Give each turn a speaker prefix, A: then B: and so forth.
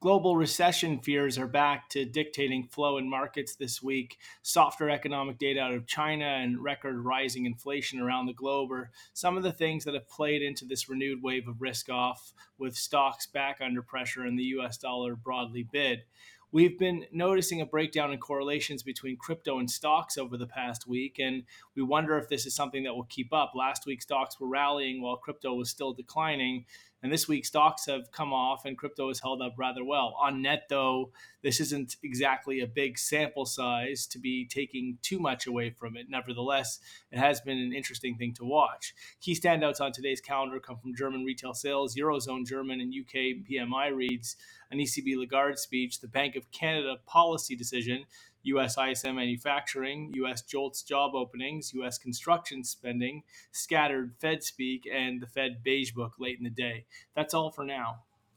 A: Global recession fears are back to dictating flow in markets this week. Softer economic data out of China and record rising inflation around the globe are some of the things that have played into this renewed wave of risk off, with stocks back under pressure and the US dollar broadly bid. We've been noticing a breakdown in correlations between crypto and stocks over the past week, and we wonder if this is something that will keep up. Last week, stocks were rallying while crypto was still declining. And this week, stocks have come off and crypto has held up rather well. On net, though, this isn't exactly a big sample size to be taking too much away from it. Nevertheless, it has been an interesting thing to watch. Key standouts on today's calendar come from German retail sales, Eurozone German and UK PMI reads, an ECB Lagarde speech, the Bank of Canada policy decision, US ISM manufacturing, US JOLTS job openings, US construction spending, scattered Fed speak, and the Fed beige book late in the day. That's all for now.